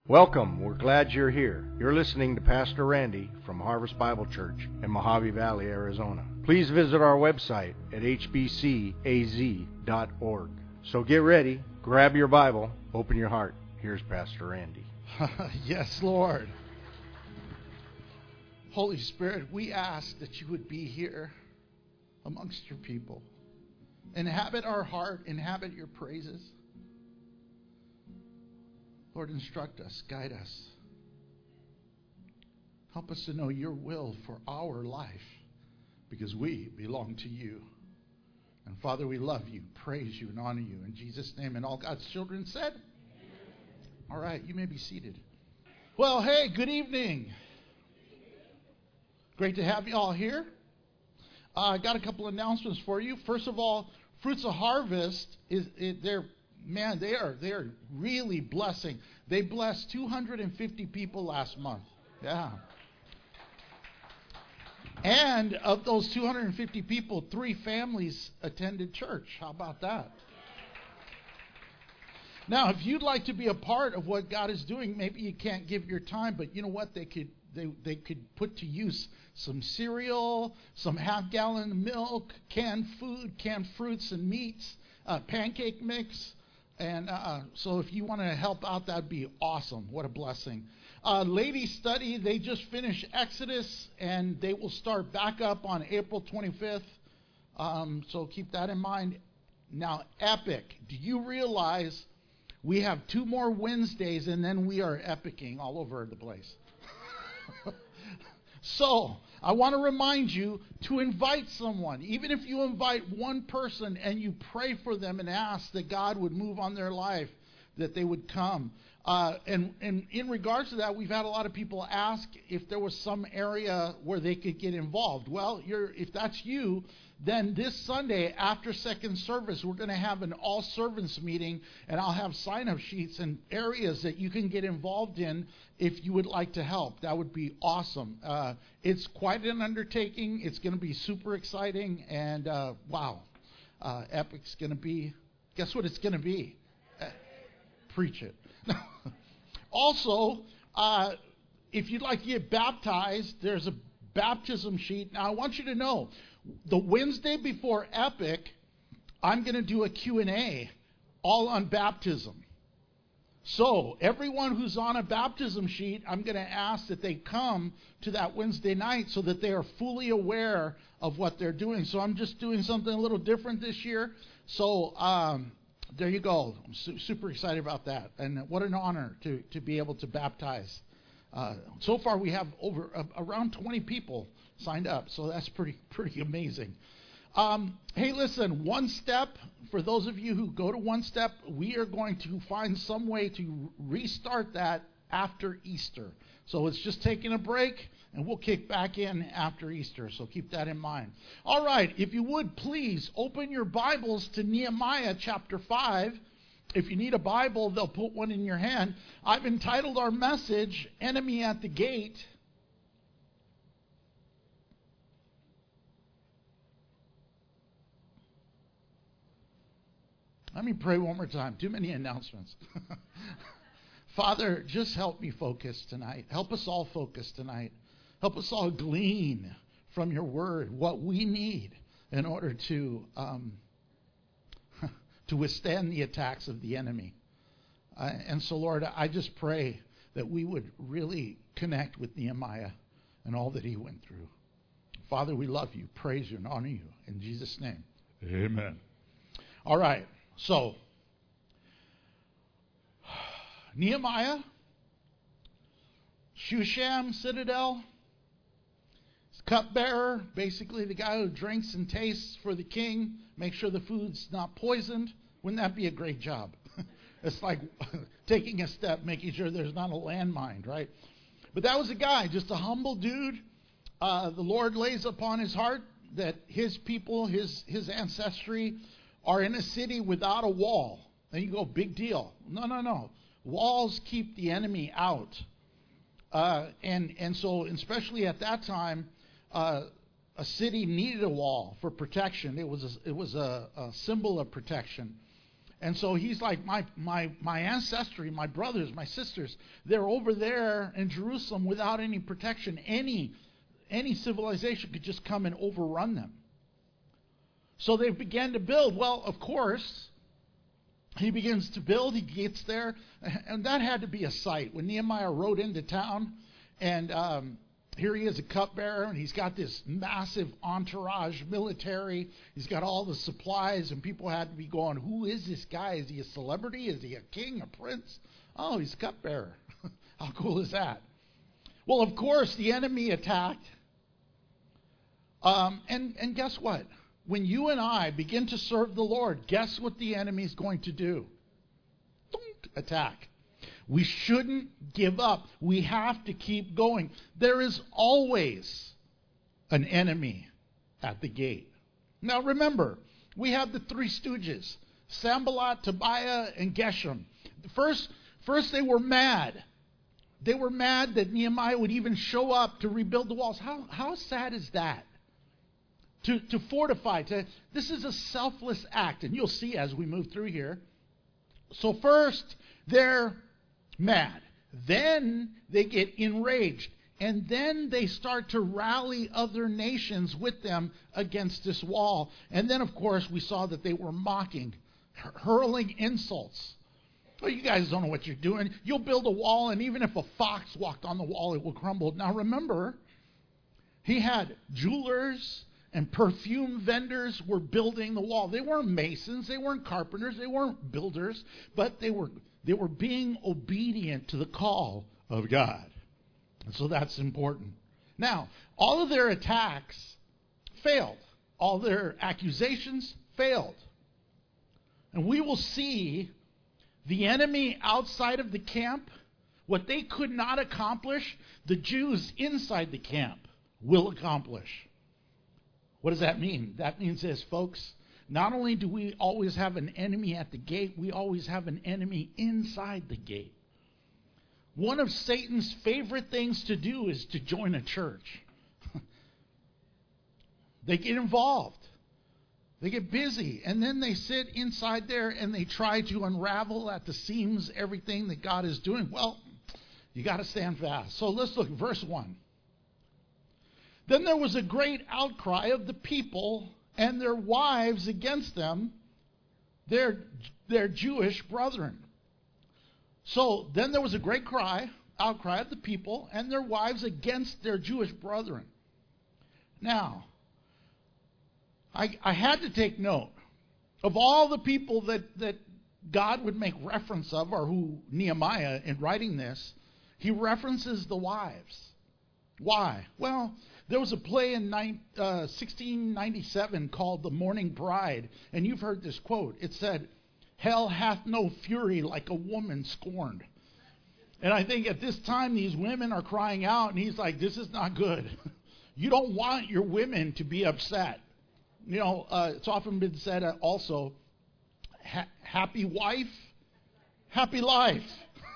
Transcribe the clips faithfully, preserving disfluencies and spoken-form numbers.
Welcome. We're glad you're here. You're listening to Pastor Randy from Harvest Bible Church in Mojave Valley, Arizona. Please visit our website at h b c a z dot org. So get ready, grab your Bible, open your heart. Here's Pastor Randy. Yes, Lord. Holy Spirit, we ask that you would be here amongst your people. Inhabit our heart, inhabit your praises. Lord, instruct us, guide us. Help us to know your will for our life because we belong to you. And Father, we love you, praise you, and honor you. In Jesus' name, and all God's children said? Amen. All right, you may be seated. Well, hey, good evening. Great to have you all here. I uh, got a couple announcements for you. First of all, Fruits of Harvest is it, they're man, they are they are really blessing. They blessed two hundred fifty people last month. Yeah. And of those two hundred fifty people, three families attended church. How about that? Now, if you'd like to be a part of what God is doing, maybe you can't give your time, but you know what? They could they they could put to use some cereal, some half-gallon milk, canned food, canned fruits and meats, uh, pancake mix. And uh, so if you want to help out, that'd be awesome. What a blessing. Uh, Ladies Study, they just finished Exodus, and they will start back up on April twenty-fifth. Um, so keep that in mind. Now, Epic, do you realize we have two more Wednesdays, and then we are epicing all over the place? So, I want to remind you to invite someone. Even if you invite one person and you pray for them and ask that God would move on their life, that they would come. Uh, and, and in regards to that, we've had a lot of people ask if there was some area where they could get involved. Well, you're, if that's you, then this Sunday after second service, we're going to have an all servants meeting, and I'll have sign-up sheets and areas that you can get involved in if you would like to help. That would be awesome. Uh, it's quite an undertaking. It's going to be super exciting, and uh, wow, uh, Epic's going to be, guess what it's going to be? Uh, preach it. Also, uh, if you'd like to get baptized, there's a baptism sheet. Now, I want you to know, the Wednesday before Epic, I'm going to do a Q and A all on baptism. So, everyone who's on a baptism sheet, I'm going to ask that they come to that Wednesday night so that they are fully aware of what they're doing. So, I'm just doing something a little different this year. So, um, there you go. I'm su- super excited about that. And what an honor to, to be able to baptize. Uh, so far, we have over uh, around twenty people signed up. So that's pretty pretty amazing. Um, hey, listen, One Step, for those of you who go to One Step, we are going to find some way to restart that after Easter. So it's just taking a break, and we'll kick back in after Easter. So keep that in mind. All right, if you would, please open your Bibles to Nehemiah chapter five. If you need a Bible, they'll put one in your hand. I've entitled our message, Enemy at the Gate. Let me pray one more time. Too many announcements. Father, just help me focus tonight. Help us all focus tonight. Help us all glean from your word what we need in order to um, to withstand the attacks of the enemy. Uh, and so, Lord, I just pray that we would really connect with Nehemiah and all that he went through. Father, we love you, praise you, and honor you. In Jesus' name, amen. All right, so Nehemiah, Shushan Citadel, cupbearer, basically the guy who drinks and tastes for the king, make sure the food's not poisoned. Wouldn't that be a great job? It's like taking a step, making sure there's not a landmine, right? But that was a guy, just a humble dude. Uh, the Lord lays upon his heart that his people, his his ancestry, are in a city without a wall. And you go, big deal. No, no, no. Walls keep the enemy out. Uh, and, and so, especially at that time, uh, a city needed a wall for protection. It was a, it was a, a symbol of protection. And so he's like, my, my, my ancestry, my brothers, my sisters, they're over there in Jerusalem without any protection. Any, any civilization could just come and overrun them. So they began to build. Well, of course, he begins to build. He gets there. And that had to be a sight. When Nehemiah rode into town, and um, here he is, a cupbearer, and he's got this massive entourage, military. He's got all the supplies, and people had to be going, who is this guy? Is he a celebrity? Is he a king, a prince? Oh, he's a cupbearer. How cool is that? Well, of course, the enemy attacked. Um, and, and guess what? When you and I begin to serve the Lord, guess what the enemy is going to do? Don't attack. We shouldn't give up. We have to keep going. There is always an enemy at the gate. Now remember, we have the three stooges, Sanballat, Tobiah, and Geshem. First, first they were mad. They were mad that Nehemiah would even show up to rebuild the walls. How, how sad is that? To, to fortify. To, this is a selfless act, and you'll see as we move through here. So first, they're mad. Then they get enraged. And then they start to rally other nations with them against this wall. And then, of course, we saw that they were mocking, hurling insults. Well, you guys don't know what you're doing. You'll build a wall, and even if a fox walked on the wall, it will crumble. Now, remember, he had jewelers and perfume vendors were building the wall. They weren't masons. They weren't carpenters. They weren't builders. But they were they were being obedient to the call of God. And so that's important. Now, all of their attacks failed. All their accusations failed. And we will see the enemy outside of the camp, what they could not accomplish, the Jews inside the camp will accomplish. What does that mean? That means this, folks. Not only do we always have an enemy at the gate, we always have an enemy inside the gate. One of Satan's favorite things to do is to join a church. They get involved. They get busy. And then they sit inside there and they try to unravel at the seams everything that God is doing. Well, you got to stand fast. So let's look at verse one. Then there was a great outcry of the people and their wives against them, their, their Jewish brethren. So then there was a great cry, outcry of the people and their wives against their Jewish brethren. Now, I, I had to take note of all the people that, that God would make reference of, or who Nehemiah, in writing this, he references the wives. Why? Well, there was a play in uh, sixteen ninety-seven called The Morning Bride, and you've heard this quote. It said, "Hell hath no fury like a woman scorned." And I think at this time these women are crying out, and he's like, this is not good. You don't want your women to be upset. You know, uh, it's often been said uh, also, ha- happy wife, happy life.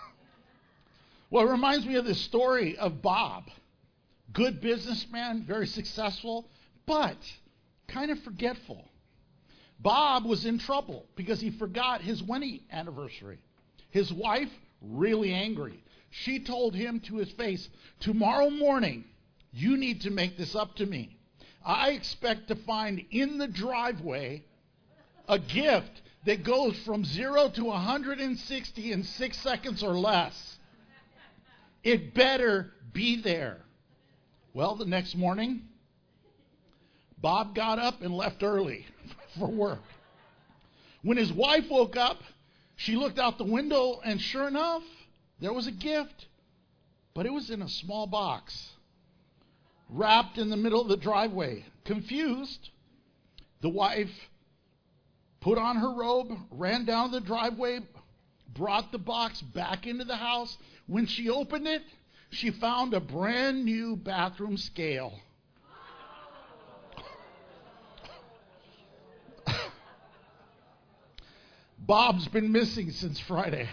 Well, it reminds me of this story of Bob. Good businessman, very successful, but kind of forgetful. Bob was in trouble because he forgot his wedding anniversary. His wife, really angry. She told him to his face, tomorrow morning, you need to make this up to me. I expect to find in the driveway a gift that goes from zero to one hundred sixty in six seconds or less. It better be there. Well, the next morning, Bob got up and left early for work. When his wife woke up, she looked out the window, and sure enough, there was a gift. But it was in a small box, wrapped in the middle of the driveway. Confused, the wife put on her robe, ran down the driveway, brought the box back into the house. When she opened it, she found a brand new bathroom scale. Bob's been missing since Friday.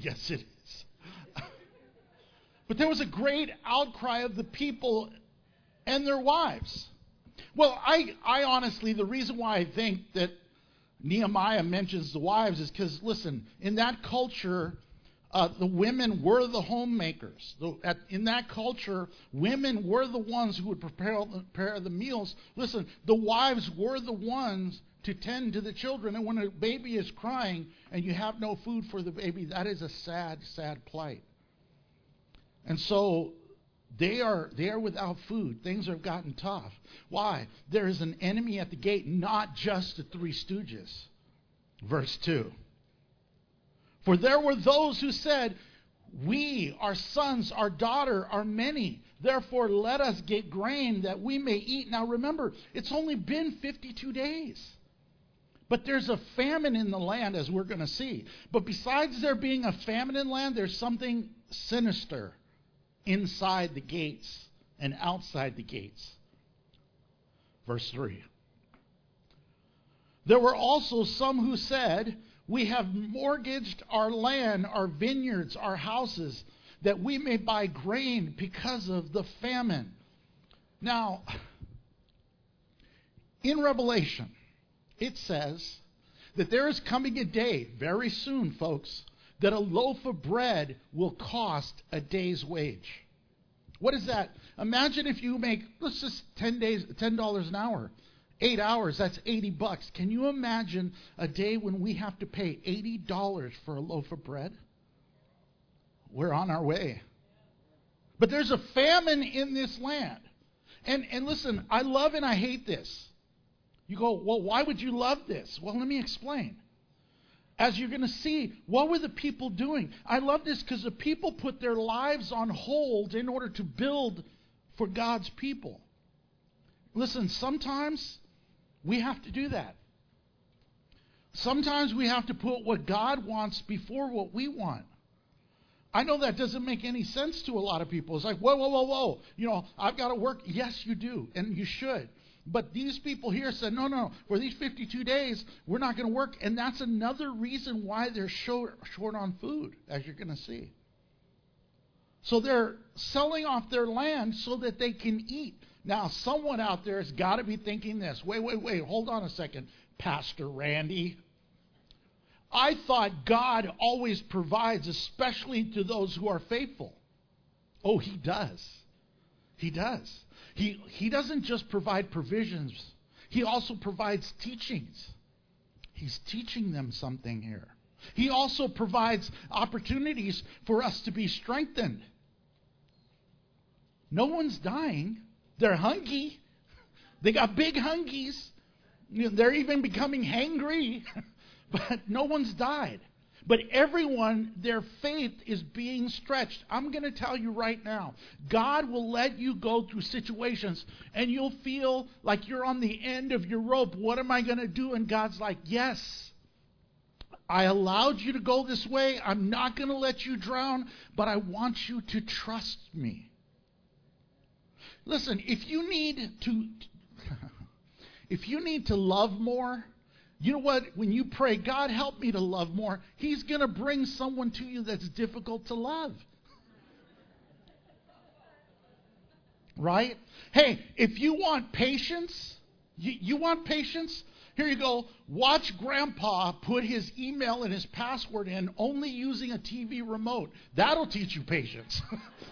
Yes, it is. But there was a great outcry of the people and their wives. Well, I, I honestly, the reason why I think that Nehemiah mentions the wives is because, listen, in that culture, uh, the women were the homemakers. The, at, in that culture, women were the ones who would prepare, prepare the meals. Listen, the wives were the ones to tend to the children. And when a baby is crying and you have no food for the baby, that is a sad, sad plight. And so they are they are without food. Things have gotten tough. Why? There is an enemy at the gate, not just the Three Stooges. Verse two. For there were those who said, we, our sons, our daughter, are many. Therefore, let us get grain that we may eat. Now remember, it's only been fifty-two days. But there's a famine in the land, as we're going to see. But besides there being a famine in the land, there's something sinister inside the gates and outside the gates. Verse three. There were also some who said, we have mortgaged our land, our vineyards, our houses, that we may buy grain because of the famine. Now, in Revelation, it says that there is coming a day, very soon, folks, that a loaf of bread will cost a day's wage. What is that? Imagine if you make, let's just ten days, ten dollars an hour. Eight hours, that's eighty bucks. Can you imagine a day when we have to pay eighty dollars for a loaf of bread? We're on our way. But there's a famine in this land. And, and listen, I love and I hate this. You go, well, why would you love this? Well, let me explain. As you're going to see, what were the people doing? I love this because the people put their lives on hold in order to build for God's people. Listen, sometimes we have to do that. Sometimes we have to put what God wants before what we want. I know that doesn't make any sense to a lot of people. It's like, whoa, whoa, whoa, whoa. You know, I've got to work. Yes, you do, and you should. But these people here said, no, no, for these fifty-two days, we're not going to work. And that's another reason why they're short, short on food, as you're going to see. So they're selling off their land so that they can eat. Now, someone out there has got to be thinking this. Wait, wait, wait, hold on a second, Pastor Randy. I thought God always provides, especially to those who are faithful. Oh, he does. He does. He, he doesn't just provide provisions. He also provides teachings. He's teaching them something here. He also provides opportunities for us to be strengthened. No one's dying. They're hungry. They got big hungies. You know, they're even becoming hangry. But no one's died. But everyone, their faith is being stretched. I'm going to tell you right now, God will let you go through situations and you'll feel like you're on the end of your rope. What am I going to do? And God's like, yes, I allowed you to go this way. I'm not going to let you drown, but I want you to trust me. Listen, if you need to, if you need to love more, you know what? When you pray, God, help me to love more, He's going to bring someone to you that's difficult to love. Right? Hey, if you want patience, you, you want patience? Here you go. Watch Grandpa put his email and his password in only using a T V remote. That'll teach you patience.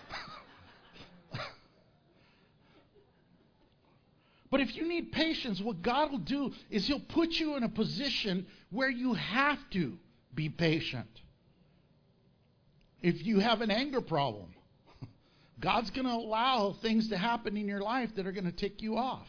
But if you need patience, what God will do is He'll put you in a position where you have to be patient. If you have an anger problem, God's going to allow things to happen in your life that are going to tick you off.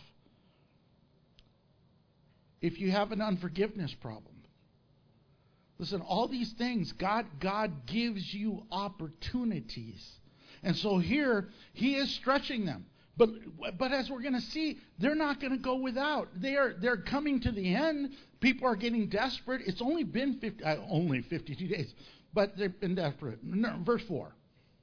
If you have an unforgiveness problem, listen, all these things, God, God gives you opportunities. And so here, He is stretching them. But but as we're going to see, they're not going to go without. They are they're coming to the end. People are getting desperate. It's only been fifty, uh, only fifty-two days, but they've been desperate. No, verse four.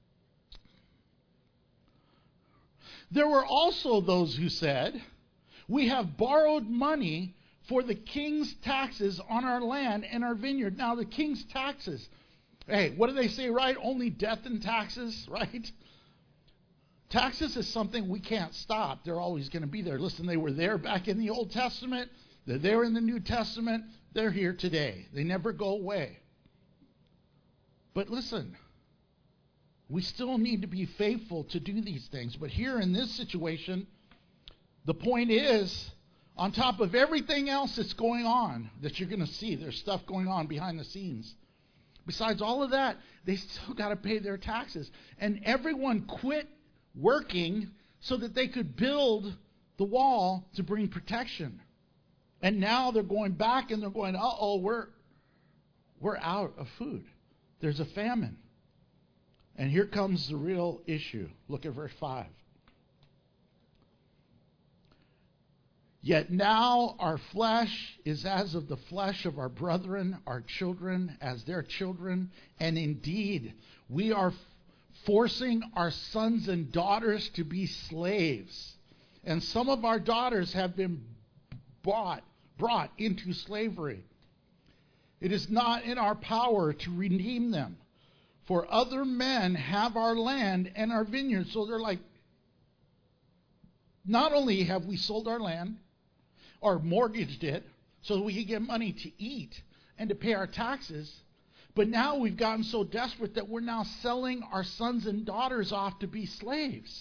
There were also those who said, "We have borrowed money for the king's taxes on our land and our vineyard." Now, the king's taxes. Hey, what do they say, right? Only death and taxes, right? Taxes is something we can't stop. They're always going to be there. Listen, they were there back in the Old Testament. They're there in the New Testament. They're here today. They never go away. But listen, we still need to be faithful to do these things. But here in this situation, the point is, on top of everything else that's going on, that you're going to see, there's stuff going on behind the scenes. Besides all of that, they still got to pay their taxes. And everyone quit working so that they could build the wall to bring protection. And now they're going back and they're going, uh-oh, we're, we're out of food. There's a famine. And here comes the real issue. Look at verse five. Yet now our flesh is as of the flesh of our brethren, our children as their children, and indeed we are forcing our sons and daughters to be slaves. And some of our daughters have been bought, brought into slavery. It is not in our power to redeem them, for other men have our land and our vineyards. So they're like, not only have we sold our land or mortgaged it so that we could get money to eat and to pay our taxes, but now we've gotten so desperate that we're now selling our sons and daughters off to be slaves.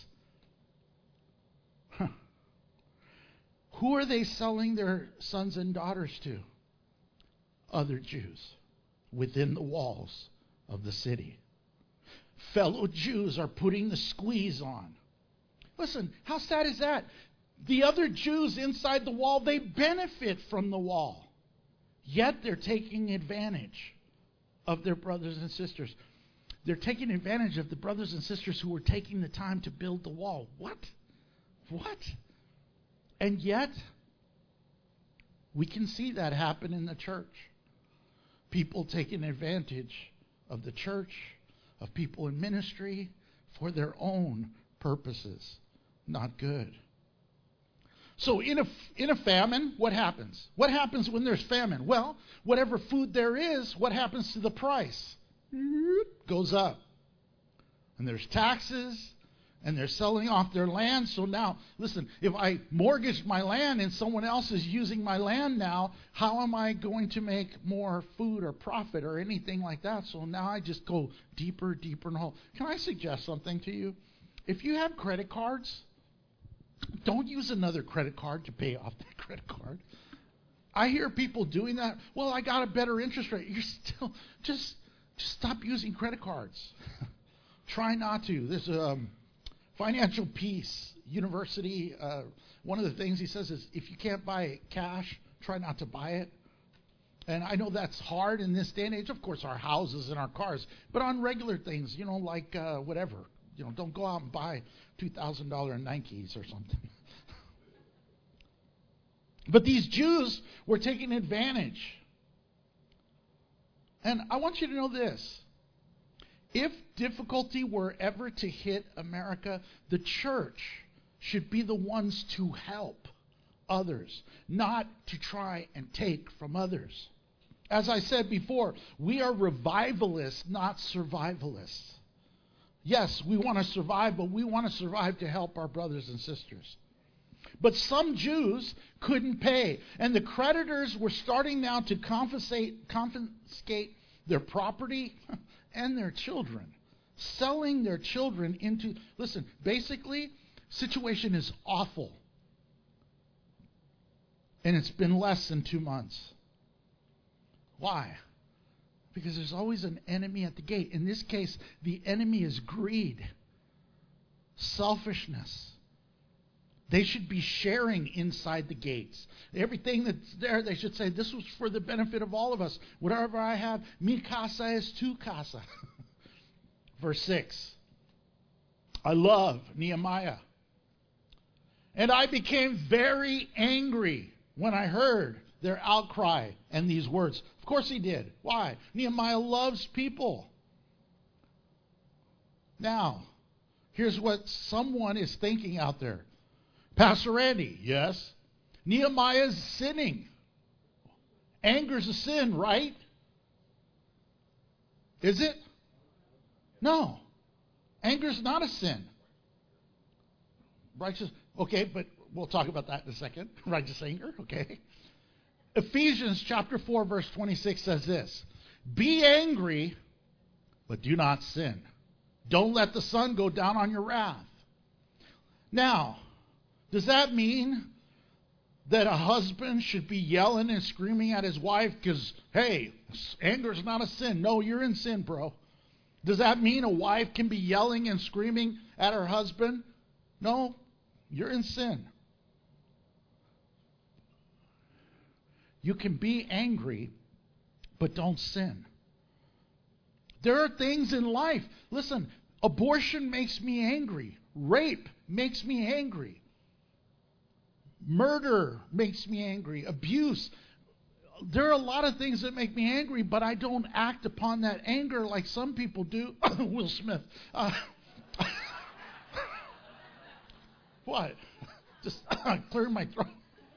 Huh. Who are they selling their sons and daughters to? Other Jews within the walls of the city. Fellow Jews are putting the squeeze on. Listen, how sad is that? The other Jews inside the wall, they benefit from the wall. Yet they're taking advantage of their brothers and sisters. They're taking advantage of the brothers and sisters who were taking the time to build the wall. What? What? And yet, we can see that happen in the church. People taking advantage of the church, of people in ministry, for their own purposes. Not good. So in a, in a famine, what happens? What happens when there's famine? Well, whatever food there is, what happens to the price? Goes up. And there's taxes, and they're selling off their land. So now, listen, if I mortgaged my land and someone else is using my land now, how am I going to make more food or profit or anything like that? So now I just go deeper, deeper in the hole. Can I suggest something to you? If you have credit cards, don't use another credit card to pay off that credit card. I hear people doing that. Well, I got a better interest rate. You're still, just, just stop using credit cards. Try not to. There's a um, Financial Peace University. Uh, one of the things he says is if you can't buy it cash, try not to buy it. And I know that's hard in this day and age. Of course, our houses and our cars. But on regular things, you know, like uh, whatever. You know, don't go out and buy two thousand dollars Nikes or something. But these Jews were taking advantage. And I want you to know this. If difficulty were ever to hit America, the church should be the ones to help others, not to try and take from others. As I said before, we are revivalists, not survivalists. Yes, we want to survive, but we want to survive to help our brothers and sisters. But some Jews couldn't pay, and the creditors were starting now to confiscate, confiscate their property and their children, selling their children into, listen, basically, situation is awful. And it's been less than two months. Why? Because there's always an enemy at the gate. In this case, the enemy is greed, selfishness. They should be sharing inside the gates. Everything that's there, they should say, this was for the benefit of all of us. Whatever I have, mi casa es tu casa. Verse six. I love Nehemiah. And I became very angry when I heard their outcry and these words. Of course he did. Why? Nehemiah loves people. Now, here's what someone is thinking out there. Pastor Randy, yes. Nehemiah's sinning. Anger's a sin, right? Is it? No. Anger is not a sin. Righteous, okay, but we'll talk about that in a second. Righteous anger, okay. Ephesians chapter four, verse twenty-six says this. Be angry, but do not sin. Don't let the sun go down on your wrath. Now, does that mean that a husband should be yelling and screaming at his wife because, hey, anger is not a sin? No, you're in sin, bro. Does that mean a wife can be yelling and screaming at her husband? No, you're in sin. You can be angry, but don't sin. There are things in life. Listen, abortion makes me angry. Rape makes me angry. Murder makes me angry. Abuse. There are a lot of things that make me angry, but I don't act upon that anger like some people do. Will Smith. Uh, what? Just clearing my throat.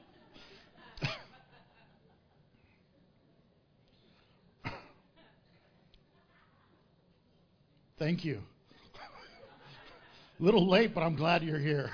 Thank you. A little late, but I'm glad you're here.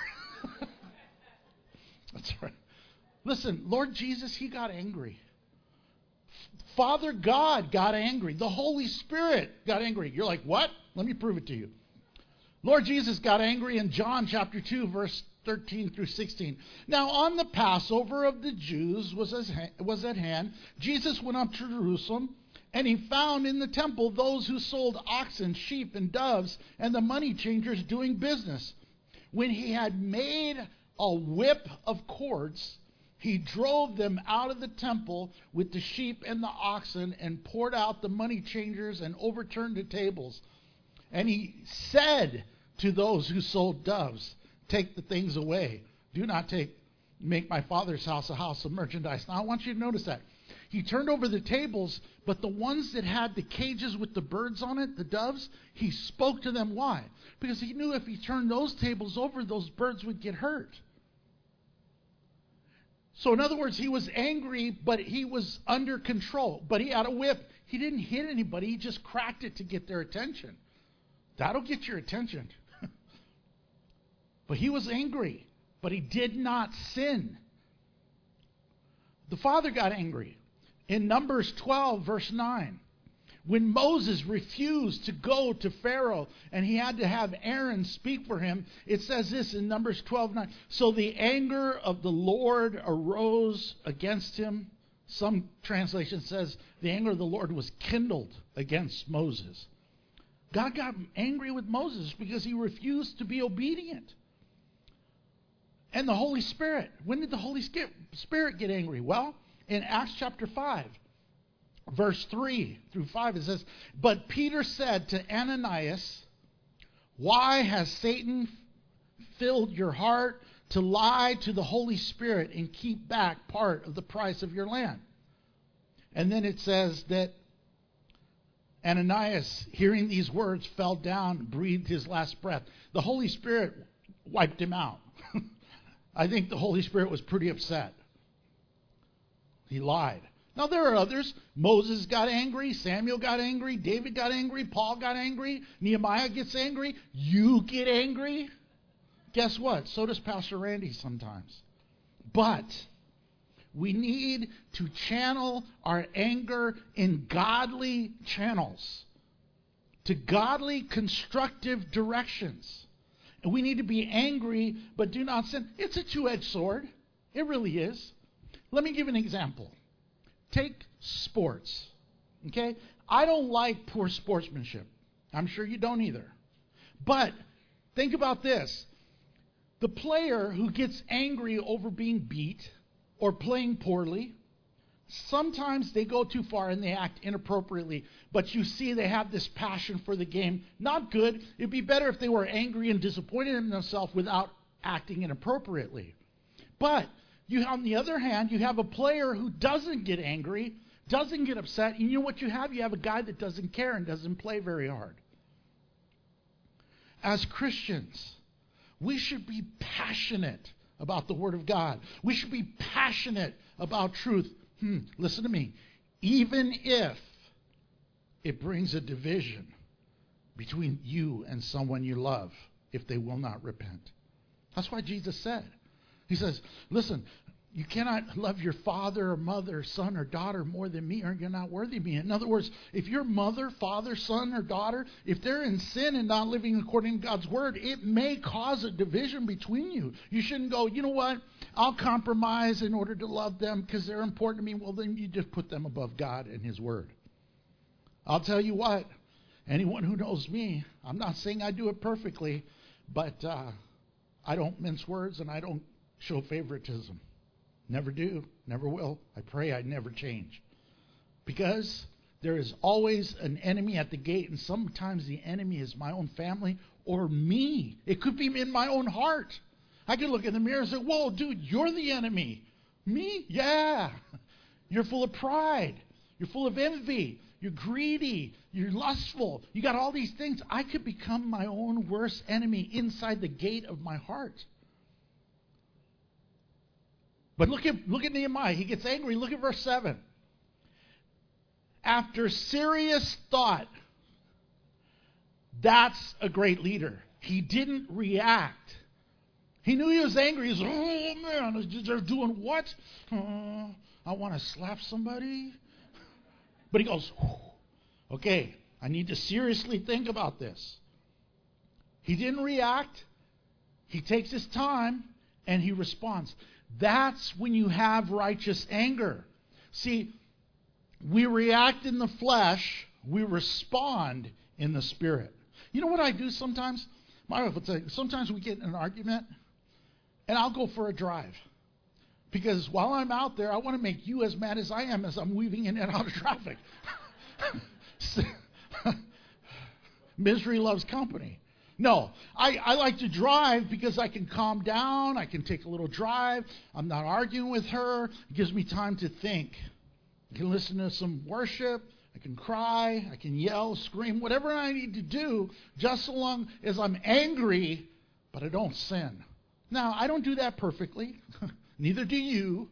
That's right. Listen, Lord Jesus, he got angry. Father God got angry. The Holy Spirit got angry. You're like, what? Let me prove it to you. Lord Jesus got angry in John chapter two, verse thirteen through sixteen. Now on the Passover of the Jews was, as ha- was at hand, Jesus went up to Jerusalem, and he found in the temple those who sold oxen, sheep, and doves, and the money changers doing business. When he had made a whip of cords, he drove them out of the temple with the sheep and the oxen, and poured out the money changers and overturned the tables. And he said to those who sold doves, take the things away. Do not take, make my Father's house a house of merchandise. Now I want you to notice that. He turned over the tables, but the ones that had the cages with the birds on it, the doves, he spoke to them. Why? Because he knew if he turned those tables over, those birds would get hurt. So in other words, he was angry, but he was under control. But he had a whip. He didn't hit anybody. He just cracked it to get their attention. That'll get your attention. But he was angry, but he did not sin. The Father got angry. In Numbers twelve, verse nine, when Moses refused to go to Pharaoh and he had to have Aaron speak for him, it says this in Numbers twelve nine. So the anger of the Lord arose against him. Some translation says the anger of the Lord was kindled against Moses. God got angry with Moses because he refused to be obedient. And the Holy Spirit. When did the Holy Spirit get angry? Well, in Acts chapter five, verse three through five, it says, but Peter said to Ananias, why has Satan filled your heart to lie to the Holy Spirit and keep back part of the price of your land? And then it says that Ananias, hearing these words, fell down, breathed his last breath. The Holy Spirit wiped him out. I think the Holy Spirit was pretty upset. He lied. Now there are others. Moses got angry. Samuel got angry. David got angry. Paul got angry. Nehemiah gets angry. You get angry. Guess what? So does Pastor Randy sometimes. But we need to channel our anger in godly channels, to godly, constructive directions. And we need to be angry, but do not sin. It's a two-edged sword. It really is. Let me give an example. Take sports. Okay? I don't like poor sportsmanship. I'm sure you don't either. But think about this. The player who gets angry over being beat or playing poorly, sometimes they go too far and they act inappropriately. But you see they have this passion for the game. Not good. It'd be better if they were angry and disappointed in themselves without acting inappropriately. But you, on the other hand, you have a player who doesn't get angry, doesn't get upset. And you know what you have? You have a guy that doesn't care and doesn't play very hard. As Christians, we should be passionate about the Word of God. We should be passionate about truth. Hmm, listen to me. Even if it brings a division between you and someone you love if they will not repent. That's why Jesus said, he says, listen, you cannot love your father or mother, son or daughter more than me, or you're not worthy of me. In other words, if your mother, father, son, or daughter, if they're in sin and not living according to God's word, it may cause a division between you. You shouldn't go, you know what, I'll compromise in order to love them because they're important to me. Well, then you just put them above God and his word. I'll tell you what, anyone who knows me, I'm not saying I do it perfectly, but uh, I don't mince words and I don't show favoritism. Never do, never will. I pray I never change. Because there is always an enemy at the gate, and sometimes the enemy is my own family or me. It could be in my own heart. I could look in the mirror and say, whoa, dude, you're the enemy. Me? Yeah. You're full of pride. You're full of envy. You're greedy. You're lustful. You got all these things. I could become my own worst enemy inside the gate of my heart. But look at look at Nehemiah. He gets angry. Look at verse seven. After serious thought, that's a great leader. He didn't react. He knew he was angry. He was, oh man, they're doing what? Uh, I want to slap somebody. But he goes, okay, I need to seriously think about this. He didn't react. He takes his time and he responds. That's when you have righteous anger. See, we react in the flesh, we respond in the spirit. You know what I do sometimes? My wife would say, sometimes we get in an argument, and I'll go for a drive. Because while I'm out there, I want to make you as mad as I am as I'm weaving in and out of traffic. Misery loves company. No, I, I like to drive because I can calm down. I can take a little drive. I'm not arguing with her. It gives me time to think. I can listen to some worship. I can cry. I can yell, scream, whatever I need to do, just so long as I'm angry, but I don't sin. Now, I don't do that perfectly. Neither do you.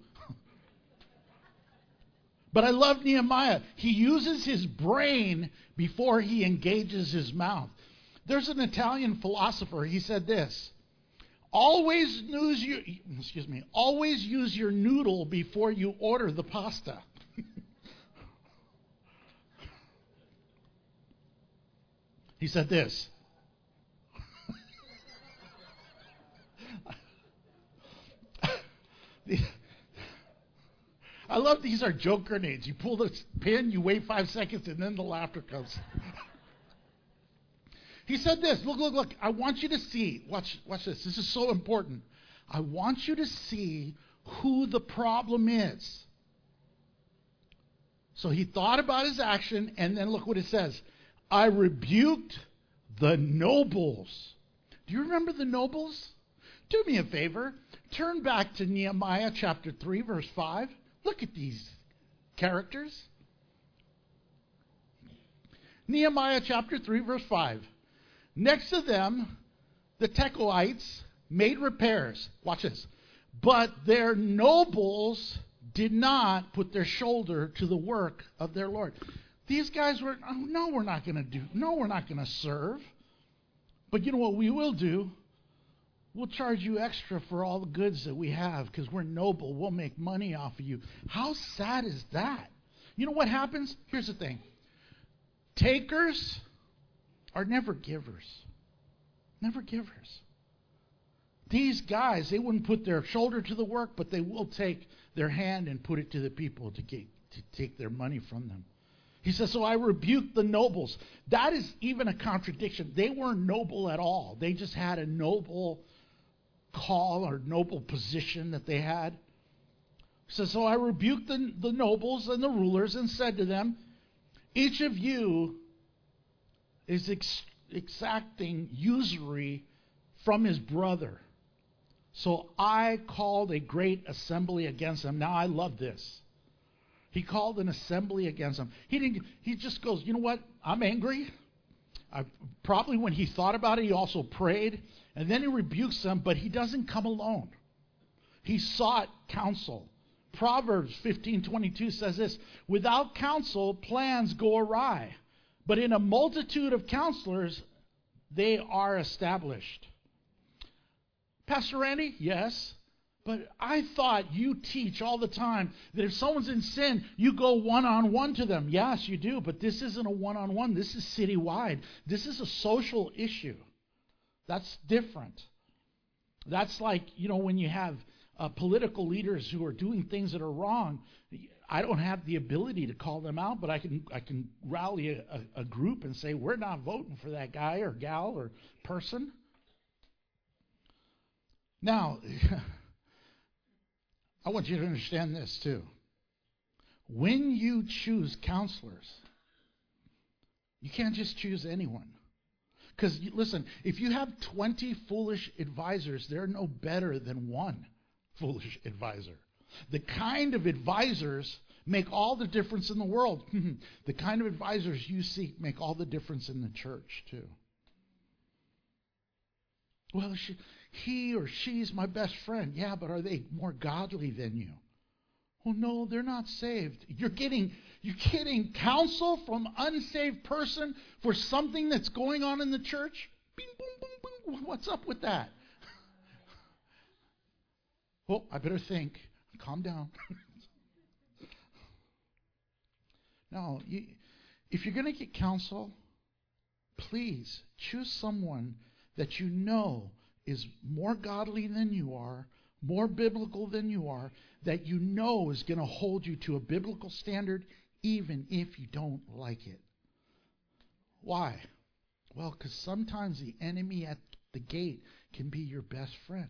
But I love Nehemiah. He uses his brain before he engages his mouth. There's an Italian philosopher. He said this: always use your, excuse me, always use your noodle before you order the pasta. He said this. I love these are joke grenades. You pull the pin, you wait five seconds, and then the laughter comes. He said this. Look, look, look. I want you to see. Watch, watch this. This is so important. I want you to see who the problem is. So he thought about his action, and then look what it says. I rebuked the nobles. Do you remember the nobles? Do me a favor. Turn back to Nehemiah chapter three, verse five. Look at these characters. Nehemiah chapter three, verse five. Next to them, the Tekoites made repairs. Watch this. But their nobles did not put their shoulder to the work of their Lord. These guys were, oh, no, we're not going to do, no, we're not going to serve. But you know what we will do? We'll charge you extra for all the goods that we have because we're noble. We'll make money off of you. How sad is that? You know what happens? Here's the thing. Takers are never givers. Never givers. These guys, they wouldn't put their shoulder to the work, but they will take their hand and put it to the people to, get, to take their money from them. He says, so I rebuked the nobles. That is even a contradiction. They weren't noble at all. They just had a noble call or noble position that they had. He says, so I rebuked the, the nobles and the rulers and said to them, each of you is ex- exacting usury from his brother. So I called a great assembly against them. Now I love this. He called an assembly against them. He didn't. He just goes, you know what? I'm angry. I, probably when he thought about it, he also prayed. And then he rebukes them, but he doesn't come alone. He sought counsel. Proverbs fifteen twenty-two says this, without counsel, plans go awry. But in a multitude of counselors, they are established. Pastor Randy, yes. But I thought you teach all the time that if someone's in sin, you go one-on-one to them. Yes, you do. But this isn't a one-on-one. This is citywide. This is a social issue. That's different. That's like, you know, when you have uh, political leaders who are doing things that are wrong. I don't have the ability to call them out, but I can I can rally a, a, a group and say, we're not voting for that guy or gal or person. Now, I want you to understand this too. When you choose counselors, you can't just choose anyone. Because, listen, if you have twenty foolish advisors, they're no better than one foolish advisor. The kind of advisors make all the difference in the world. The kind of advisors you seek make all the difference in the church, too. Well, she, he or she's my best friend. Yeah, but are they more godly than you? Well, no, they're not saved. You're getting you're getting counsel from an unsaved person for something that's going on in the church? Bing, boom, boom, boom. What's up with that? Oh, I better think. Calm down. No, you, if you're going to get counsel, please choose someone that you know is more godly than you are, more biblical than you are, that you know is going to hold you to a biblical standard even if you don't like it. Why? Well, because sometimes the enemy at the gate can be your best friend.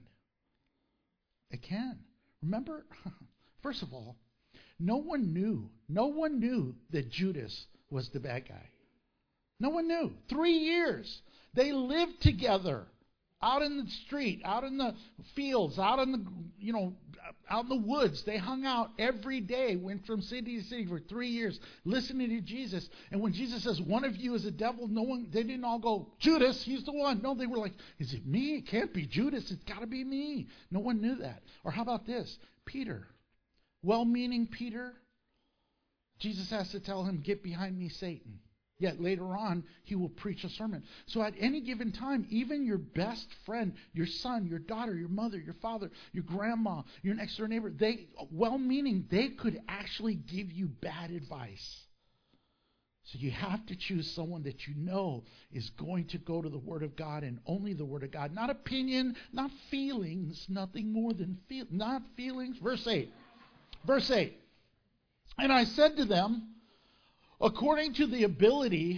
It can. Remember, first of all, no one knew, no one knew that Judas was the bad guy. No one knew. Three years. They lived together out in the street, out in the fields, out in the, you know, out in the woods. They hung out every day, went from city to city for three years, listening to Jesus. And when Jesus says, one of you is a devil, no one, they didn't all go, Judas, he's the one. No, they were like, is it me? It can't be Judas. It's got to be me. No one knew that. Or how about this? Peter. Well-meaning Peter. Jesus has to tell him, get behind me, Satan. Yet later on, he will preach a sermon. So at any given time, even your best friend, your son, your daughter, your mother, your father, your grandma, your next door neighbor, they, well-meaning, they could actually give you bad advice. So you have to choose someone that you know is going to go to the Word of God and only the Word of God. Not opinion, not feelings, nothing more than feel, not feelings. Verse eight. Verse eight. And I said to them, according to the ability,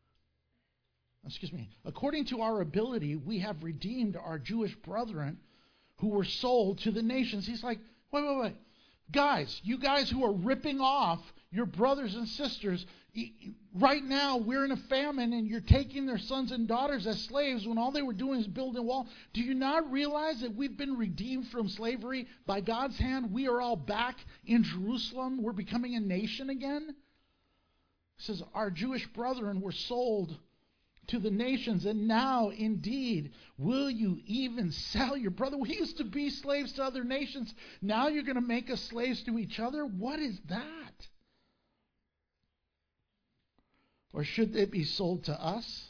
excuse me, according to our ability, we have redeemed our Jewish brethren who were sold to the nations. He's like, wait, wait, wait. Guys, you guys who are ripping off your brothers and sisters, right now we're in a famine and you're taking their sons and daughters as slaves when all they were doing is building a wall. Do you not realize that we've been redeemed from slavery by God's hand? We are all back in Jerusalem. We're becoming a nation again. It says, our Jewish brethren were sold to the nations, and now, indeed, will you even sell your brother? We used to be slaves to other nations. Now you're going to make us slaves to each other? What is that? Or should they be sold to us?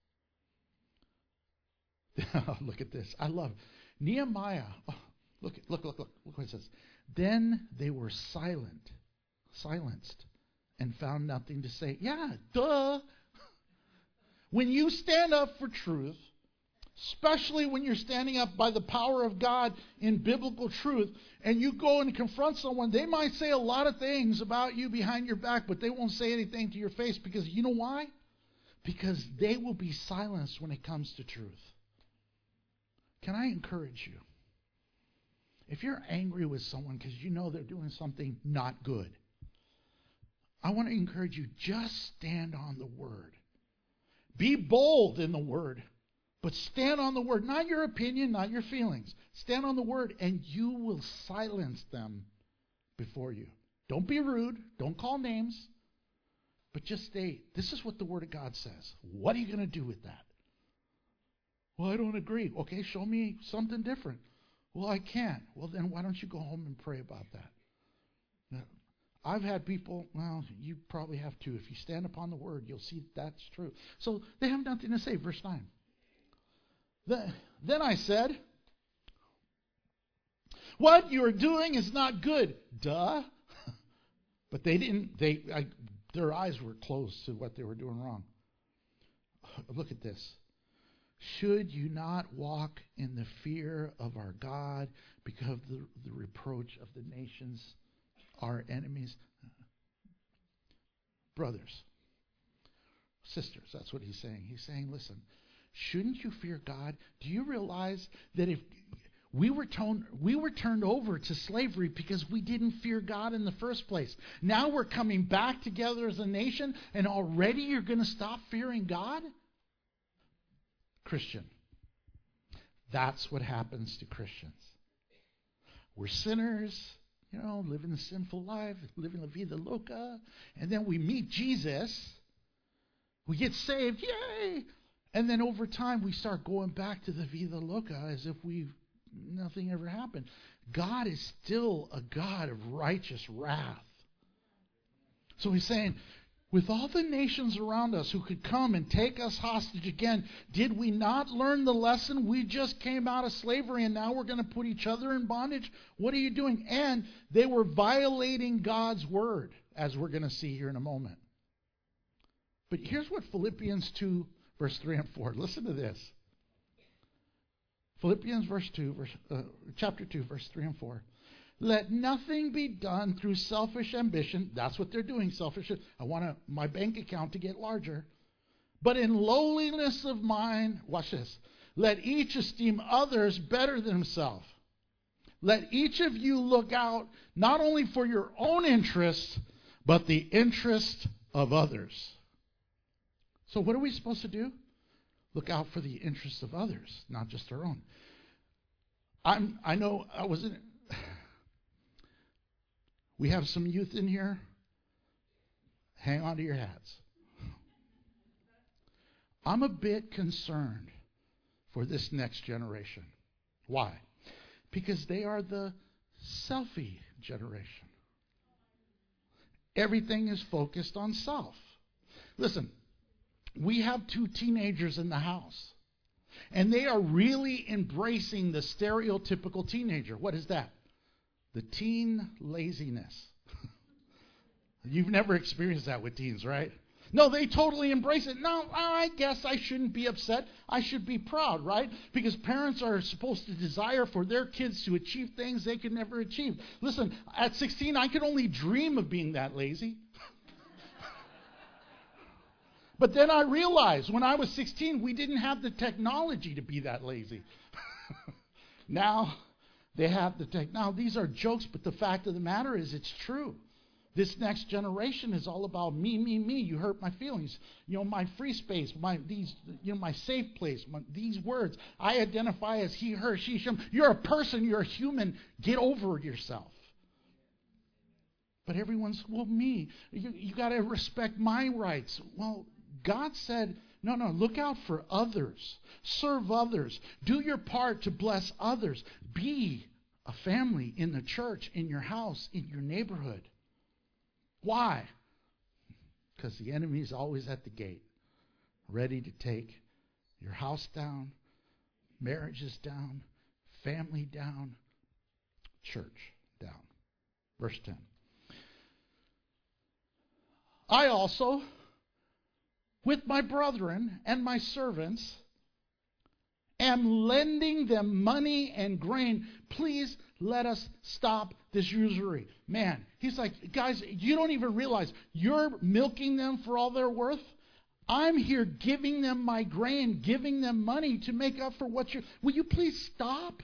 Look at this. I love Nehemiah. Oh, look, look, look, look. Look what it says. Then they were silent, silenced, and found nothing to say. Yeah, duh. When you stand up for truth, especially when you're standing up by the power of God in biblical truth, and you go and confront someone, they might say a lot of things about you behind your back, but they won't say anything to your face because you know why? Because they will be silenced when it comes to truth. Can I encourage you? If you're angry with someone because you know they're doing something not good, I want to encourage you, just stand on the Word. Be bold in the Word, but stand on the Word. Not your opinion, not your feelings. Stand on the Word, and you will silence them before you. Don't be rude. Don't call names. But just state, this is what the Word of God says. What are you going to do with that? Well, I don't agree. Okay, show me something different. Well, I can't. Well, then why don't you go home and pray about that? I've had people, well, you probably have too. If you stand upon the word, you'll see that's true. So they have nothing to say. Verse nine. Then, then I said, what you are doing is not good. Duh. But they didn't, they, I, their eyes were closed to what they were doing wrong. Look at this. Should you not walk in the fear of our God because of the, the reproach of the nations, our enemies? Brothers, sisters, that's what he's saying. He's saying, listen, shouldn't you fear God? Do you realize that if we were, turned, we were turned over to slavery because we didn't fear God in the first place? Now we're coming back together as a nation, and already you're going to stop fearing God? Christian, that's what happens to Christians. We're sinners, you know, living a sinful life, living la vida loca, and then we meet Jesus, we get saved, yay! And then over time we start going back to the vida loca as if we've nothing ever happened. God is still a God of righteous wrath. So he's saying, with all the nations around us who could come and take us hostage again, did we not learn the lesson? We just came out of slavery and now we're going to put each other in bondage? What are you doing? And they were violating God's word, as we're going to see here in a moment. But here's what Philippians two, verse three and four. Listen to this. Philippians verse two, verse, uh, chapter two, verse three and four. Let nothing be done through selfish ambition. That's what they're doing, selfish. I want to, my bank account to get larger. But in lowliness of mind, watch this. Let each esteem others better than himself. Let each of you look out not only for your own interests, but the interest of others. So what are we supposed to do? Look out for the interests of others, not just our own. I'm, I know I was in... We have some youth in here. Hang on to your hats. I'm a bit concerned for this next generation. Why? Because they are the selfie generation. Everything is focused on self. Listen, we have two teenagers in the house, and they are really embracing the stereotypical teenager. What is that? The teen laziness. You've never experienced that with teens, right? No, they totally embrace it. No, I guess I shouldn't be upset. I should be proud, right? Because parents are supposed to desire for their kids to achieve things they could never achieve. Listen, at sixteen, I could only dream of being that lazy. But then I realized when I was sixteen, we didn't have the technology to be that lazy. Now, they have the tech. Now, these are jokes, but the fact of the matter is it's true. This next generation is all about me, me, me. You hurt my feelings. You know, my free space, my these, you know, my safe place, my, these words. I identify as he, her, she, him. You're a person. You're a human. Get over yourself. But everyone's, well, me. You, you got to respect my rights. Well, God said, no, no, look out for others. Serve others. Do your part to bless others. Be a family in the church, in your house, in your neighborhood. Why? Because the enemy is always at the gate, ready to take your house down, marriages down, family down, church down. Verse ten. I also, with my brethren and my servants, am lending them money and grain. Please let us stop this usury. Man, he's like, guys, you don't even realize you're milking them for all they're worth. I'm here giving them my grain, giving them money to make up for what you're... Will you please stop?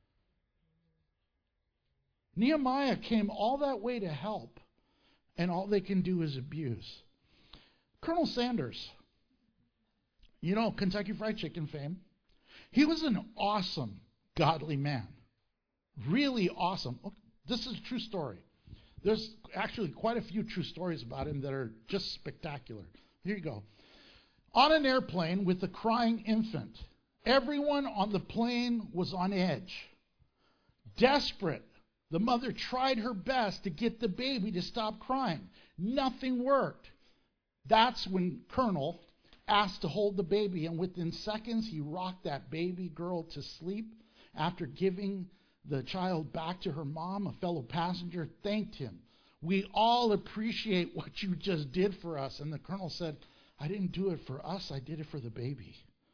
Nehemiah came all that way to help, and all they can do is abuse. Colonel Sanders, you know, Kentucky Fried Chicken fame, he was an awesome, godly man. Really awesome. This is a true story. There's actually quite a few true stories about him that are just spectacular. Here you go. On an airplane with a crying infant, everyone on the plane was on edge, desperate The mother tried her best to get the baby to stop crying. Nothing worked. That's when Colonel asked to hold the baby, and within seconds he rocked that baby girl to sleep. After giving the child back to her mom, a fellow passenger thanked him. We all appreciate what you just did for us. And the colonel said, I didn't do it for us, I did it for the baby.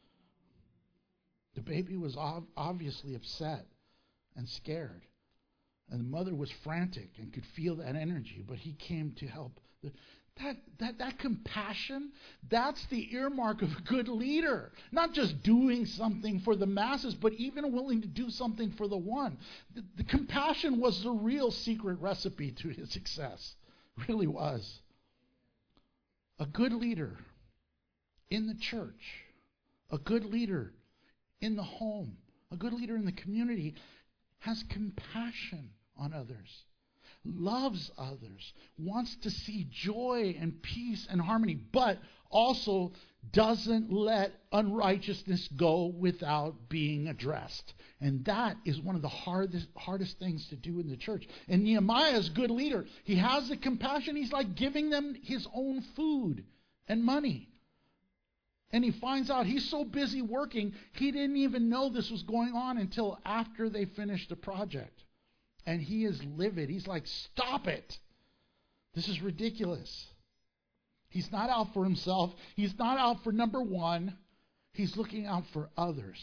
The baby was ov- obviously upset and scared. And the mother was frantic and could feel that energy, but he came to help. That, that, that compassion, that's the earmark of a good leader. Not just doing something for the masses, but even willing to do something for the one. The, the compassion was the real secret recipe to his success. Really was. A good leader in the church, a good leader in the home, a good leader in the community has compassion on others, loves others, wants to see joy and peace and harmony, but also doesn't let unrighteousness go without being addressed. And that is one of the hardest hardest things to do in the church. And Nehemiah is a good leader. He has the compassion. He's like giving them his own food and money. And he finds out he's so busy working, he didn't even know this was going on until after they finished the project. And he is livid. He's like, stop it. This is ridiculous. He's not out for himself. He's not out for number one. He's looking out for others,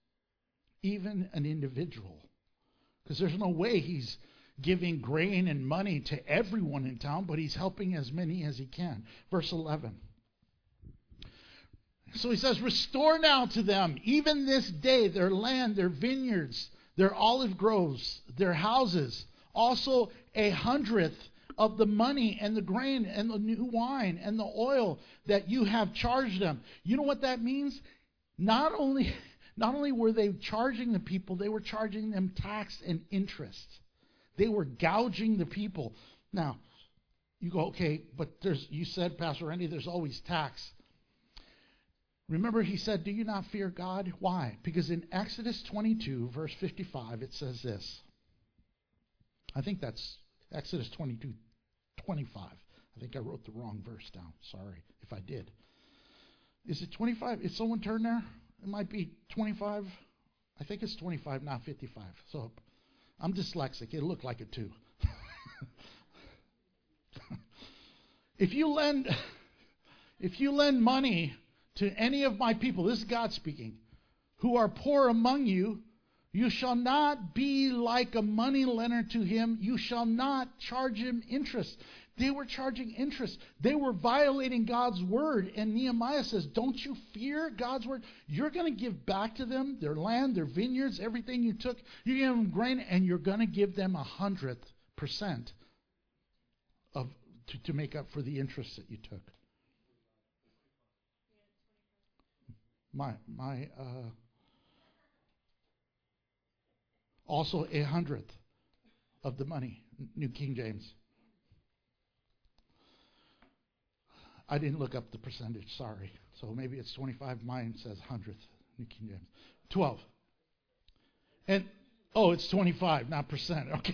even an individual. Because there's no way he's giving grain and money to everyone in town, but he's helping as many as he can. Verse eleven. So he says, restore now to them, even this day, their land, their vineyards, their olive groves, their houses, also a hundredth of the money and the grain and the new wine and the oil that you have charged them. You know what that means? Not only, not only were they charging the people, they were charging them tax and interest. They were gouging the people. Now, you go, okay, but there's, you said, Pastor Randy, there's always tax. Remember, he said, do you not fear God? Why? Because in Exodus twenty-two, verse fifty-five, it says this. I think that's Exodus twenty-two, twenty-five. I think I wrote the wrong verse down. Sorry if I did. Is it twenty-five? Is someone turn there? It might be twenty-five. I think it's twenty-five, not fifty-five. So I'm dyslexic. It looked like it too. If you lend, if you lend money to any of my people, this is God speaking, who are poor among you, you shall not be like a money lender to him. You shall not charge him interest. They were charging interest. They were violating God's word. And Nehemiah says, don't you fear God's word? You're going to give back to them their land, their vineyards, everything you took. You're going to give them grain, and you're going to give them a hundredth percent of to, to make up for the interest that you took. My, my, uh, also a hundredth of the money, New King James. I didn't look up the percentage, sorry. So maybe it's twenty-five, mine says hundredth, New King James. twelve. And, oh, it's twenty-five, not percent, okay.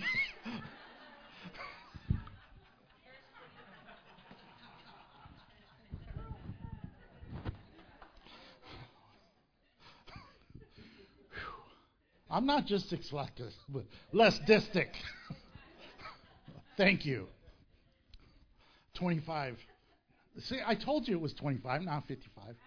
I'm not just dyslexic, but less dystic. Thank you. twenty-five. See, I told you it was twenty-five, not fifty-five.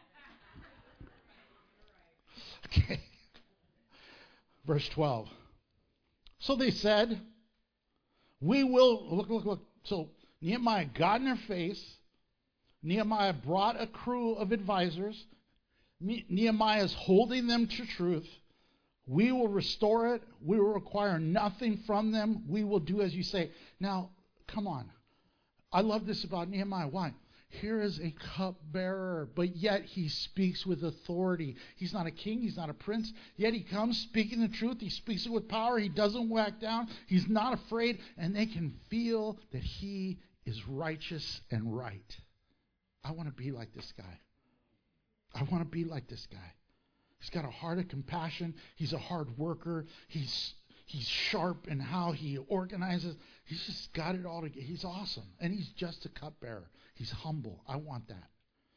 Okay. Verse twelve. So they said, we will, look, look, look. So Nehemiah got in their face. Nehemiah brought a crew of advisors. Nehemiah is holding them to truth. We will restore it. We will require nothing from them. We will do as you say. Now, come on. I love this about Nehemiah. Why? Here is a cupbearer, but yet he speaks with authority. He's not a king. He's not a prince. Yet he comes speaking the truth. He speaks it with power. He doesn't whack down. He's not afraid. And they can feel that he is righteous and right. I want to be like this guy. I want to be like this guy. He's got a heart of compassion. He's a hard worker. He's he's sharp in how he organizes. He's just got it all together. He's awesome. And he's just a cupbearer. He's humble. I want that.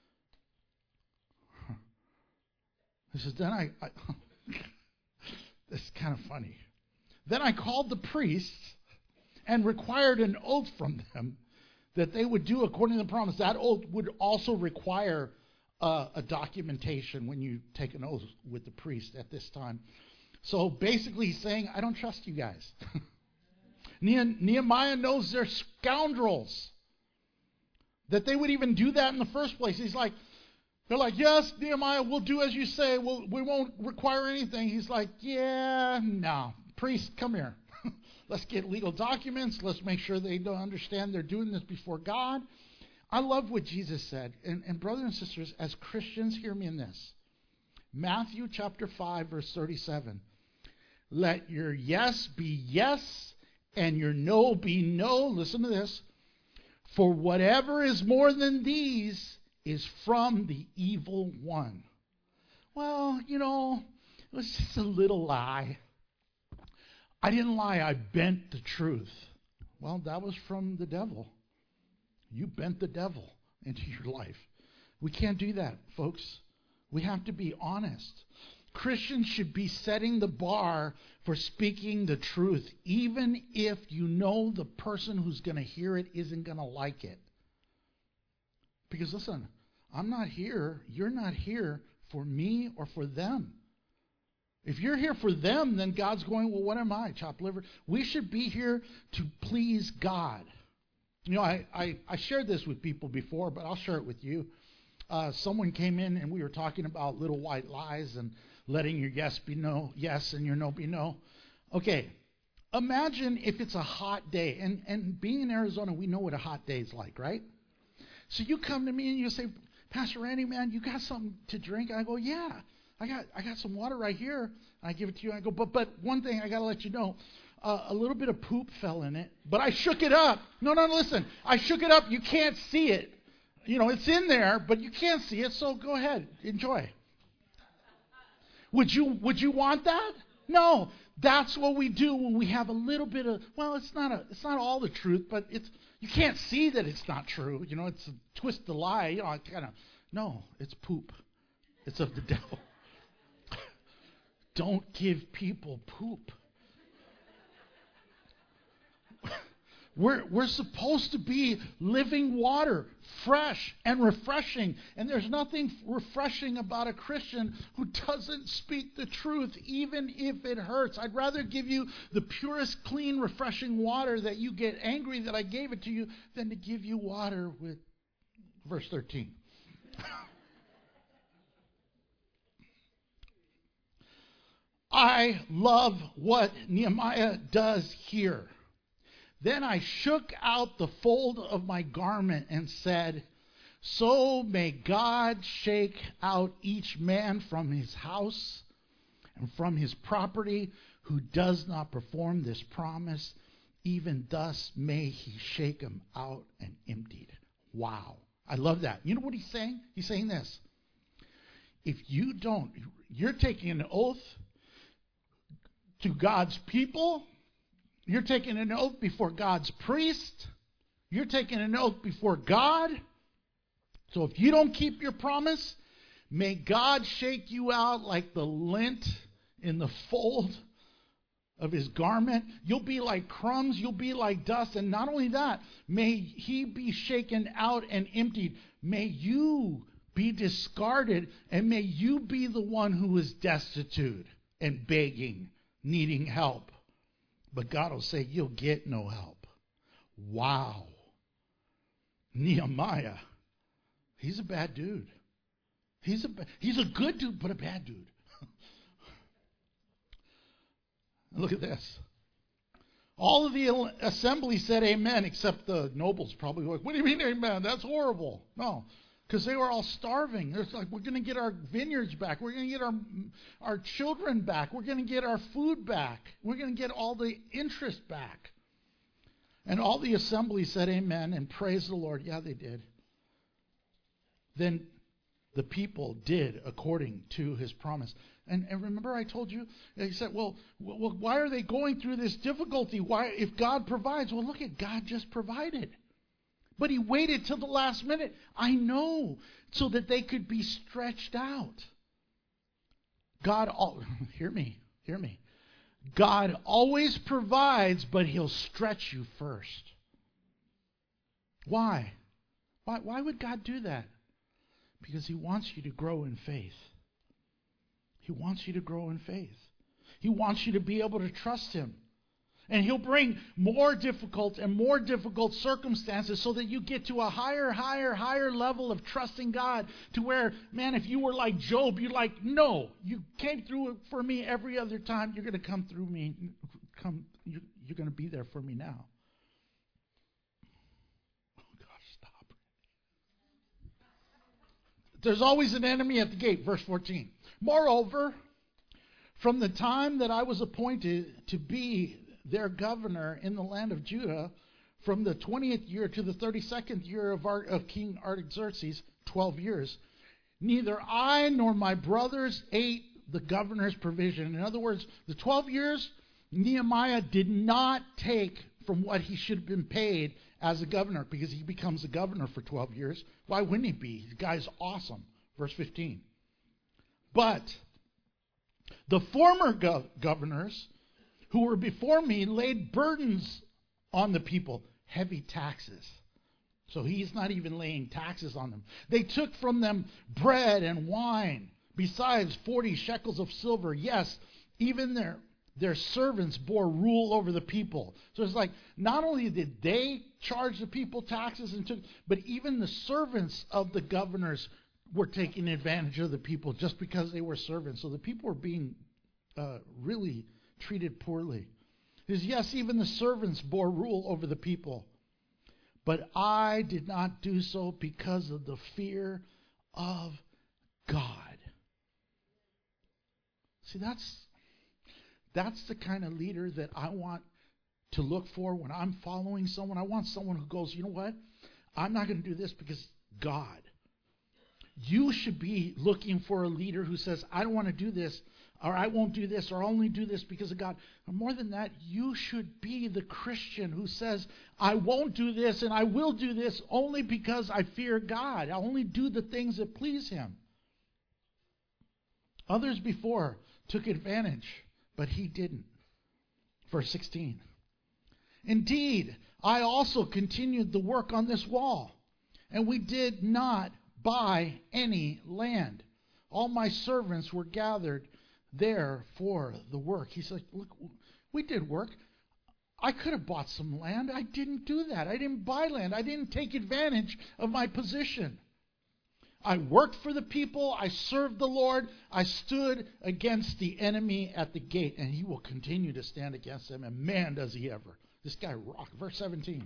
He says, then I, I this is kind of funny. Then I called the priests and required an oath from them that they would do according to the promise. That oath would also require uh, a documentation when you take an oath with the priest at this time. So basically he's saying, I don't trust you guys. Nehemiah knows they're scoundrels. That they would even do that in the first place. He's like, they're like, yes, Nehemiah, we'll do as you say. We'll, we won't require anything. He's like, yeah, no. Priest, come here. Let's get legal documents. Let's make sure they don't understand they're doing this before God. I love what Jesus said. And, and brothers and sisters, as Christians, hear me in this. Matthew chapter five, verse thirty-seven. Let your yes be yes and your no be no. Listen to this. For whatever is more than these is from the evil one. Well, you know, it was just a little lie. I didn't lie. I bent the truth. Well, that was from the devil. You bent the devil into your life. We can't do that, folks. We have to be honest. Christians should be setting the bar for speaking the truth, even if you know the person who's going to hear it isn't going to like it. Because listen, I'm not here, you're not here for me or for them. If you're here for them, then God's going, well, what am I, chopped liver? We should be here to please God. You know, I, I, I shared this with people before, but I'll share it with you. Uh, someone came in and we were talking about little white lies and letting your yes be no, yes, and your no be no. Okay, imagine if it's a hot day. And, and being in Arizona, we know what a hot day is like, right? So you come to me and you say, Pastor Randy, man, you got something to drink? I go, yeah, I got I got some water right here. I give it to you. I go, but but one thing I got to let you know, uh, a little bit of poop fell in it, but I shook it up. No, no, listen, I shook it up. You can't see it. You know, it's in there, but you can't see it, so go ahead, enjoy. Would you would you want that? No. That's what we do when we have a little bit of, well, it's not a it's not all the truth, but it's you can't see that it's not true. You know, it's a twist the lie. You know, I kind of no, it's poop. It's of the devil. Don't give people poop. We're, we're supposed to be living water, fresh and refreshing. And there's nothing refreshing about a Christian who doesn't speak the truth, even if it hurts. I'd rather give you the purest, clean, refreshing water that you get angry that I gave it to you than to give you water with verse thirteen. I love what Nehemiah does here. Then I shook out the fold of my garment and said, so may God shake out each man from his house and from his property who does not perform this promise. Even thus may he shake him out and emptied. Wow. I love that. You know what he's saying? He's saying this. If you don't, you're taking an oath to God's people. You're taking an oath before God's priest. You're taking an oath before God. So if you don't keep your promise, may God shake you out like the lint in the fold of his garment. You'll be like crumbs. You'll be like dust. And not only that, may he be shaken out and emptied. May you be discarded, and may you be the one who is destitute and begging, needing help. But God will say, you'll get no help. Wow. Nehemiah, he's a bad dude. He's a, he's a good dude, but a bad dude. Look at this. All of the assembly said amen, except the nobles probably were like, what do you mean amen? That's horrible. No, because they were all starving. It's like, we're going to get our vineyards back. We're going to get our, our children back. We're going to get our food back. We're going to get all the interest back. And all the assembly said amen and praised the Lord. Yeah, they did. Then the people did according to his promise. And, and remember I told you, he said, well, well, why are they going through this difficulty? Why, if God provides? Well, look at God just provided. But he waited till the last minute. I know, so that they could be stretched out. God, all, hear me, hear me. God always provides, but he'll stretch you first. Why? Why, why would God do that? Because he wants you to grow in faith. He wants you to grow in faith. He wants you to be able to trust him. And he'll bring more difficult and more difficult circumstances so that you get to a higher, higher, higher level of trusting God, to where, man, if you were like Job, you're like, no, you came through for me every other time. You're going to come through me. Come, you're, you're going to be there for me now. Oh, gosh, stop. There's always an enemy at the gate, verse fourteen. Moreover, from the time that I was appointed to be their governor in the land of Judah, from the twentieth year to the thirty-second year of, our, of King Artaxerxes, twelve years, neither I nor my brothers ate the governor's provision. In other words, the twelve years, Nehemiah did not take from what he should have been paid as a governor, because he becomes a governor for twelve years. Why wouldn't he be? The guy's awesome. Verse fifteen. But the former gov- governors who were before me laid burdens on the people, heavy taxes. So he's not even laying taxes on them. They took from them bread and wine, besides forty shekels of silver. Yes, even their, their servants bore rule over the people. So it's like, not only did they charge the people taxes, and took, but even the servants of the governors were taking advantage of the people just because they were servants. So the people were being uh, really treated poorly. He says, yes, even the servants bore rule over the people. But I did not do so because of the fear of God. See, that's that's the kind of leader that I want to look for when I'm following someone. I want someone who goes, you know what? I'm not going to do this because God. You should be looking for a leader who says, I don't want to do this, or I won't do this, or I'll only do this because of God. And more than that, you should be the Christian who says, I won't do this and I will do this only because I fear God. I only do the things that please him. Others before took advantage, but he didn't. Verse sixteen. Indeed, I also continued the work on this wall, and we did not buy any land. All my servants were gathered there for the work. He's like, look, we did work. I could have bought some land. I didn't do that. I didn't buy land. I didn't take advantage of my position. I worked for the people. I served the Lord. I stood against the enemy at the gate, and he will continue to stand against them. And man, does he ever. This guy rocked. Verse seventeen.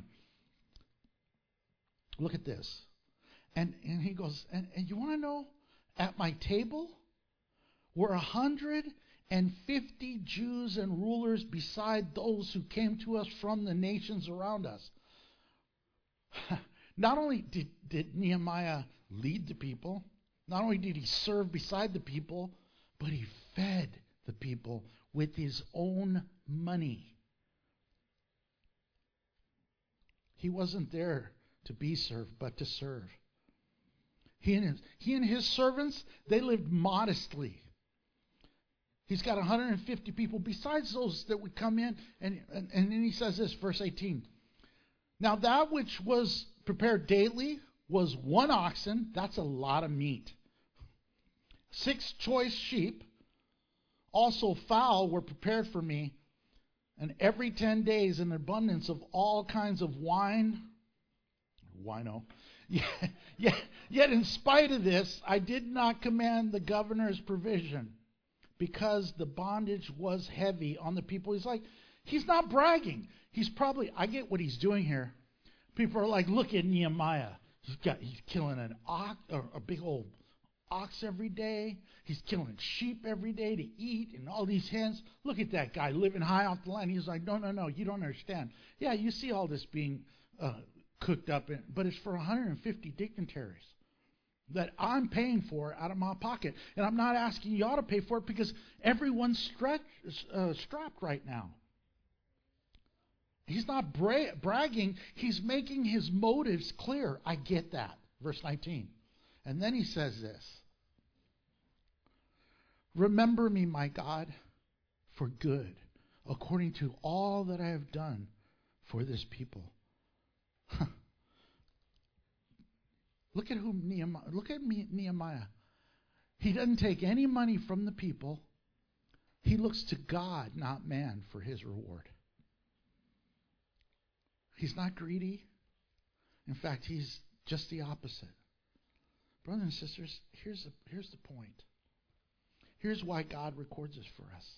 Look at this. And, and he goes, and, and you want to know, at my table were a hundred and fifty Jews and rulers beside those who came to us from the nations around us. Not only did, did Nehemiah lead the people, not only did he serve beside the people, but he fed the people with his own money. He wasn't there to be served, but to serve. He and his, he and his servants, they lived modestly. He's got one hundred fifty people besides those that would come in. And, and, and then he says this, verse eighteen. Now that which was prepared daily was one oxen. That's a lot of meat. Six choice sheep. Also fowl were prepared for me. And every ten days an abundance of all kinds of wine. Wino. Yet, yet, yet in spite of this, I did not command the governor's provision, because the bondage was heavy on the people. He's like, he's not bragging. He's probably, I get what he's doing here. People are like, look at Nehemiah. He's got, he's killing an ox, or a big old ox every day. He's killing sheep every day to eat, and all these hens. Look at that guy living high off the land. He's like, no, no, no, you don't understand. Yeah, you see all this being uh, cooked up, in, but it's for one hundred fifty dignitaries. that I'm paying for out of my pocket. And I'm not asking y'all to pay for it because everyone's stretch, uh, strapped right now. He's not bra- bragging. He's making his motives clear. I get that. Verse nineteen. And then he says this. Remember me, my God, for good, according to all that I have done for this people. Look at whom Nehemiah, look at me, Nehemiah. He doesn't take any money from the people. He looks to God, not man, for his reward. He's not greedy. In fact, he's just the opposite. Brothers and sisters, here's the, here's the point. Here's why God records this for us.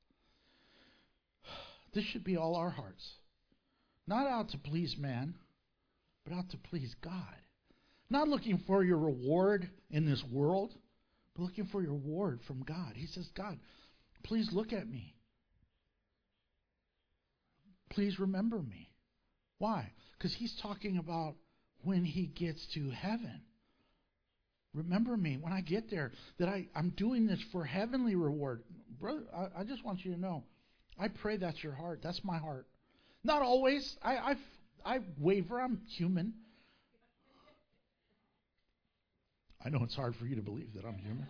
This should be all our hearts. Not out to please man, but out to please God. Not looking for your reward in this world, but looking for your reward from God. He says, God, please look at me. Please remember me. Why? Because he's talking about when he gets to heaven. Remember me when I get there, that I, I'm doing this for heavenly reward. Brother, I, I just want you to know, I pray that's your heart. That's my heart. Not always. I, I, I waver. I'm human. I know it's hard for you to believe that I'm human.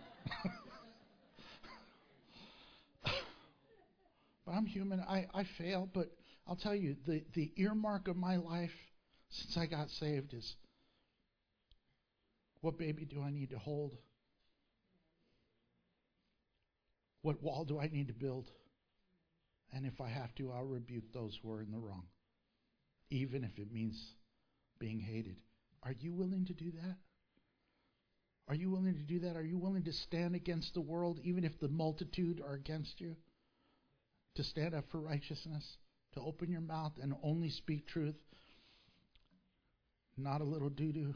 But I'm human. I, I fail. But I'll tell you, the, the earmark of my life since I got saved is, what baby do I need to hold? What wall do I need to build? And if I have to, I'll rebuke those who are in the wrong, even if it means being hated. Are you willing to do that? Are you willing to do that? Are you willing to stand against the world, even if the multitude are against you? To stand up for righteousness? To open your mouth and only speak truth? Not a little doo-doo.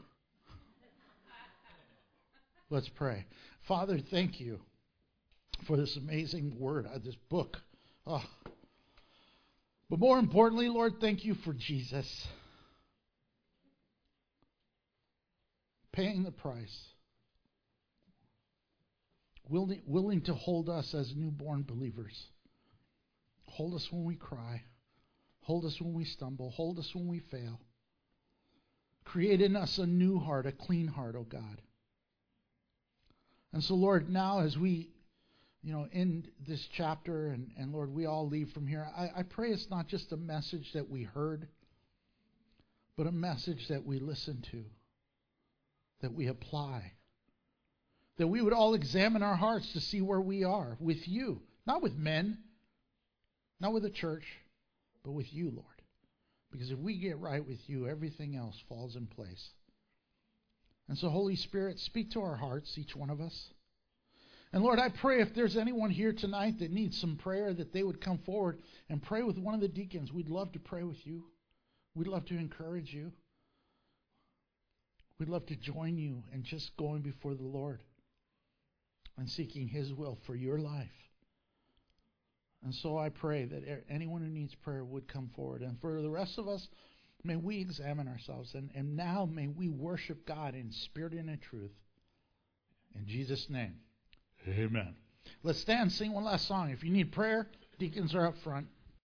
Let's pray. Father, thank you for this amazing word, uh, this book. Oh. But more importantly, Lord, thank you for Jesus paying the price, willing, willing to hold us as newborn believers. Hold us when we cry. Hold us when we stumble. Hold us when we fail. Create in us a new heart, a clean heart, oh God. And so, Lord, now as we, you know, end this chapter, and, and Lord, we all leave from here, I, I pray it's not just a message that we heard, but a message that we listen to, that we apply, that we would all examine our hearts to see where we are with you, not with men, not with the church, but with you, Lord. Because if we get right with you, everything else falls in place. And so, Holy Spirit, speak to our hearts, each one of us. And Lord, I pray if there's anyone here tonight that needs some prayer, that they would come forward and pray with one of the deacons. We'd love to pray with you. We'd love to encourage you. We'd love to join you in just going before the Lord and seeking His will for your life. And so I pray that anyone who needs prayer would come forward. And for the rest of us, may we examine ourselves. And, and now may we worship God in spirit and in truth. In Jesus' name, amen. Let's stand and sing one last song. If you need prayer, deacons are up front.